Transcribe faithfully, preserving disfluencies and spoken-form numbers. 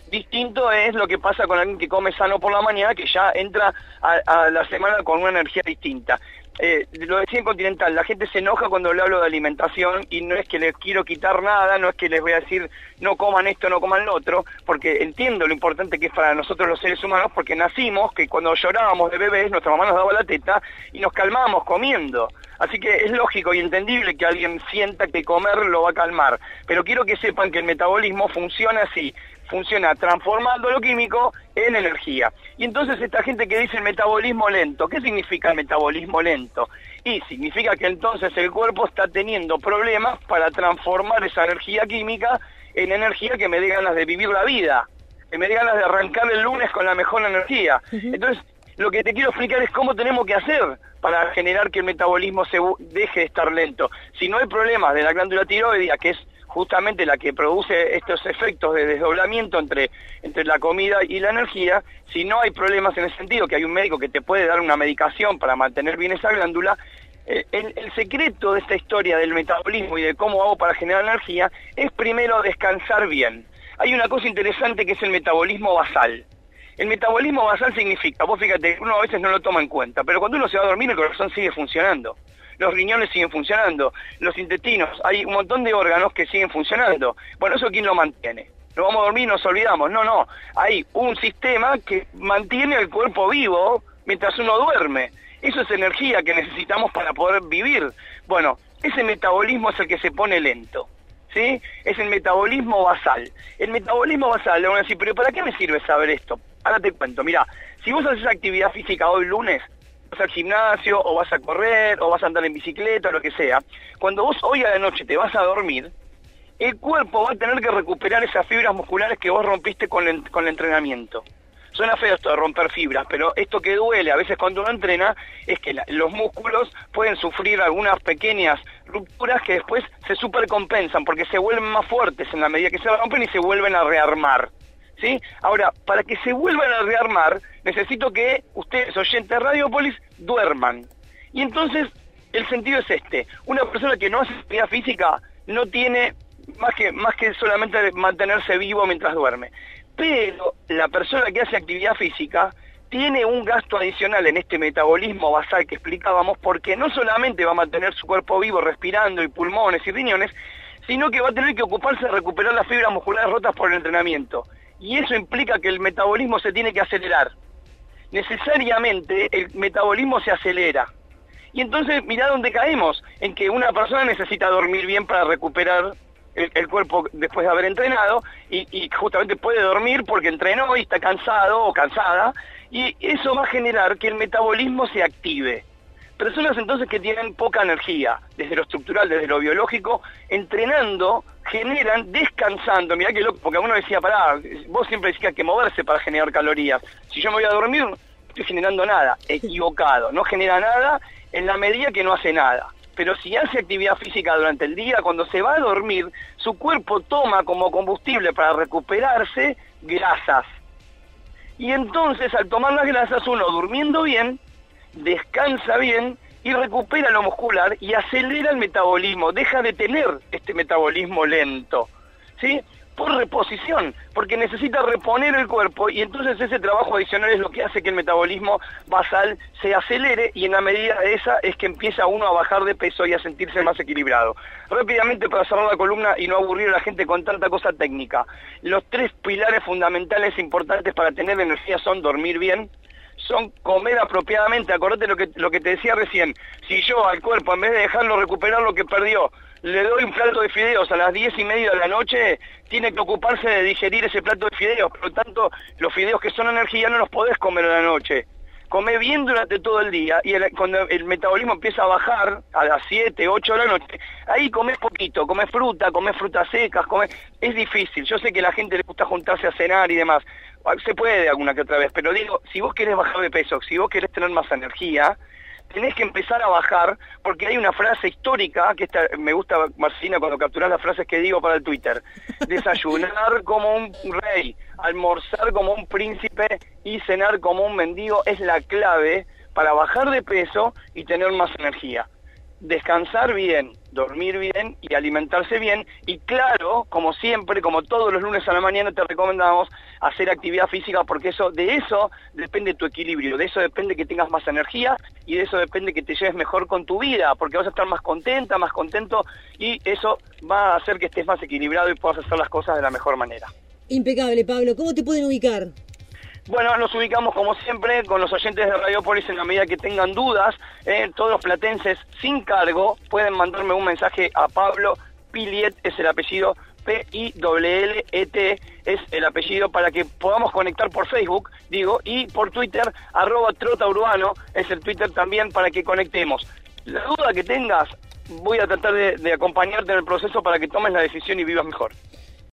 Distinto es lo que pasa con alguien que come sano por la mañana, que ya entra a, a la semana con una energía distinta. Eh, lo decía en Continental, la gente se enoja cuando le hablo de alimentación y no es que les quiero quitar nada, no es que les voy a decir no coman esto, no coman lo otro, porque entiendo lo importante que es para nosotros los seres humanos, porque nacimos, que cuando llorábamos de bebés, nuestra mamá nos daba la teta y nos calmábamos comiendo. Así que es lógico y entendible que alguien sienta que comer lo va a calmar, pero quiero que sepan que el metabolismo funciona así. Funciona transformando lo químico en energía. Y entonces esta gente que dice el metabolismo lento, ¿qué significa el metabolismo lento? Y significa que entonces el cuerpo está teniendo problemas para transformar esa energía química en energía que me dé ganas de vivir la vida, que me dé ganas de arrancar el lunes con la mejor energía. Uh-huh. Entonces, lo que te quiero explicar es cómo tenemos que hacer para generar que el metabolismo se deje de estar lento. Si no hay problemas de la glándula tiroidea, que es justamente la que produce estos efectos de desdoblamiento entre, entre la comida y la energía, si no hay problemas en ese sentido, que hay un médico que te puede dar una medicación para mantener bien esa glándula, eh, el, el secreto de esta historia del metabolismo y de cómo hago para generar energía es primero descansar bien. Hay una cosa interesante que es el metabolismo basal. El metabolismo basal significa, vos fíjate, uno a veces no lo toma en cuenta, pero cuando uno se va a dormir el corazón sigue funcionando. Los riñones siguen funcionando, los intestinos, hay un montón de órganos que siguen funcionando. Bueno, ¿eso quién lo mantiene? ¿Nos vamos a dormir y nos olvidamos? No, no, hay un sistema que mantiene el cuerpo vivo mientras uno duerme. Eso es energía que necesitamos para poder vivir. Bueno, ese metabolismo es el que se pone lento, ¿sí? Es el metabolismo basal. El metabolismo basal, le van a decir, pero ¿para qué me sirve saber esto? Ahora te cuento, mirá, si vos haces actividad física hoy lunes, vas al gimnasio, o vas a correr, o vas a andar en bicicleta, o lo que sea, cuando vos hoy a la noche te vas a dormir, el cuerpo va a tener que recuperar esas fibras musculares que vos rompiste con el, con el entrenamiento. Suena feo esto de romper fibras, pero esto que duele a veces cuando uno entrena es que la, los músculos pueden sufrir algunas pequeñas rupturas que después se supercompensan, porque se vuelven más fuertes en la medida que se rompen y se vuelven a rearmar. ¿Sí? Ahora, para que se vuelvan a rearmar, necesito que ustedes, oyentes de Radiopolis, duerman. Y entonces, el sentido es este. Una persona que no hace actividad física no tiene más que, más que solamente mantenerse vivo mientras duerme. Pero la persona que hace actividad física tiene un gasto adicional en este metabolismo basal que explicábamos, porque no solamente va a mantener su cuerpo vivo respirando y pulmones y riñones, sino que va a tener que ocuparse de recuperar las fibras musculares rotas por el entrenamiento. Y eso implica que el metabolismo se tiene que acelerar. Necesariamente el metabolismo se acelera. Y entonces mirá dónde caemos, en que una persona necesita dormir bien para recuperar el, el cuerpo después de haber entrenado, y, y justamente puede dormir porque entrenó y está cansado o cansada, y eso va a generar que el metabolismo se active. Personas entonces que tienen poca energía, desde lo estructural, desde lo biológico, entrenando, generan, descansando. Mirá que loco, porque uno decía, pará, vos siempre decías que moverse para generar calorías. Si yo me voy a dormir, no estoy generando nada. Equivocado, no genera nada en la medida que no hace nada. Pero si hace actividad física durante el día, cuando se va a dormir, su cuerpo toma como combustible para recuperarse grasas. Y entonces, al tomar las grasas, uno durmiendo bien, descansa bien y recupera lo muscular y acelera el metabolismo, deja de tener este metabolismo lento, ¿sí? Por reposición, porque necesita reponer el cuerpo, y entonces ese trabajo adicional es lo que hace que el metabolismo basal se acelere, y en la medida de esa es que empieza uno a bajar de peso y a sentirse más equilibrado. Rápidamente, para cerrar la columna y no aburrir a la gente con tanta cosa técnica, los tres pilares fundamentales importantes para tener energía son dormir bien, son comer apropiadamente. Acordate lo que, lo que te decía recién, si yo al cuerpo, en vez de dejarlo recuperar lo que perdió, le doy un plato de fideos a las diez y media de la noche, tiene que ocuparse de digerir ese plato de fideos. Por lo tanto, los fideos que son energía no los podés comer a la noche. Come bien durante todo el día, y el, cuando el metabolismo empieza a bajar a las siete, ocho de la noche, ahí comés poquito, comés fruta, comés frutas secas, comés... Es difícil, yo sé que a la gente le gusta juntarse a cenar y demás, se puede alguna que otra vez, pero digo, si vos querés bajar de peso, si vos querés tener más energía, tenés que empezar a bajar, porque hay una frase histórica, que esta, me gusta, Marcina, cuando capturás las frases que digo para el Twitter: desayunar como un rey, almorzar como un príncipe y cenar como un mendigo es la clave para bajar de peso y tener más energía. descansar bien, dormir bien y alimentarse bien. Y claro, como siempre, como todos los lunes a la mañana te recomendamos hacer actividad física, porque eso de eso depende tu equilibrio, de eso depende que tengas más energía y de eso depende que te lleves mejor con tu vida, porque vas a estar más contenta, más contento, y eso va a hacer que estés más equilibrado y puedas hacer las cosas de la mejor manera. Impecable, Pablo. ¿Cómo te pueden ubicar? Bueno, nos ubicamos como siempre con los oyentes de Radiopolis en la medida que tengan dudas. Eh, todos los platenses sin cargo pueden mandarme un mensaje a Pablo Piliet, es el apellido, P I L L E T es el apellido, para que podamos conectar por Facebook, digo, y por Twitter, arroba trotaurbano, es el Twitter también, para que conectemos. La duda que tengas, voy a tratar de, de acompañarte en el proceso para que tomes la decisión y vivas mejor.